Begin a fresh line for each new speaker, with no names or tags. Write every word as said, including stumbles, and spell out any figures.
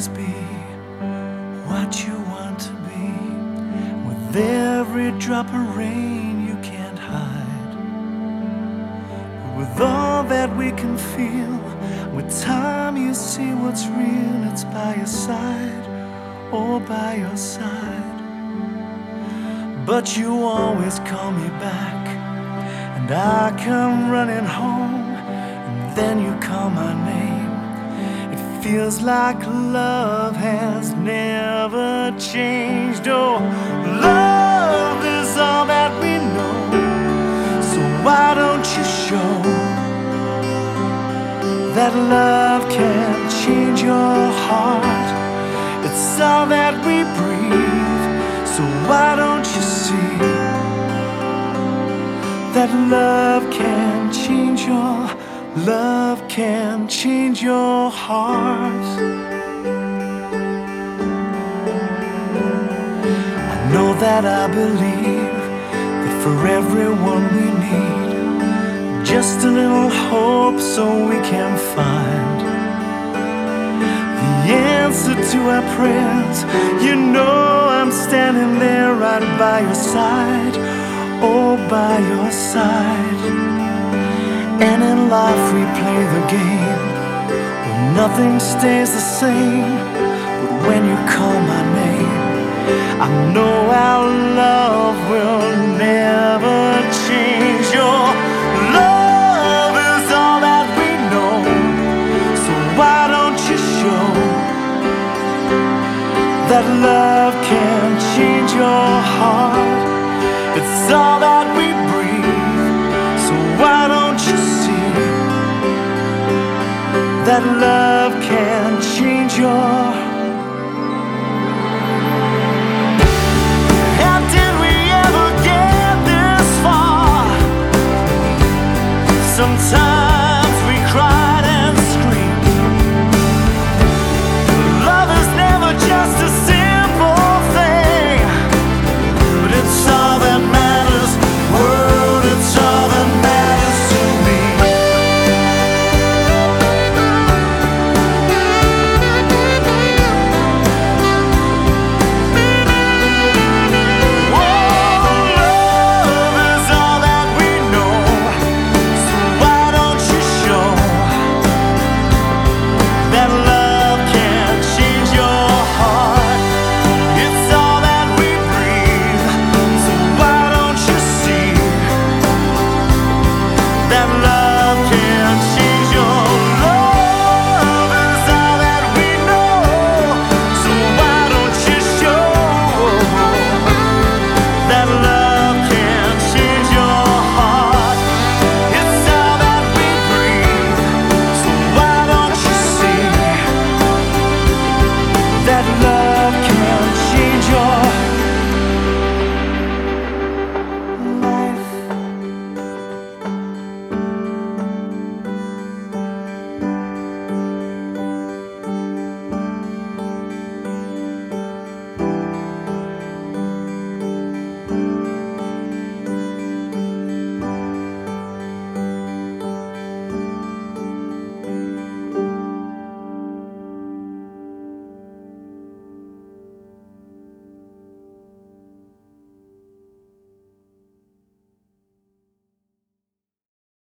always be what you want to be. With every drop of rain you can't hide, but with all that we can feel, with time you see what's real. It's by your side, oh by your side. But you always call me back, and I come running home, and then you call my name. It feels like love has never changed. Oh, love is all that we know, so why don't you show that love can change your heart? It's all that we breathe, so why don't you see that love can change your, love can change your heart? I know that I believe that for everyone we need just a little hope, so we can find the answer to our prayers. You know I'm standing there right by your side, oh by your side. And in life we play the game where nothing stays the same, but when you call my name, I know our love will never change. Your love is all that we know, so why don't you show that love can change your heart? It's all that we breathe, so why don't you see that love can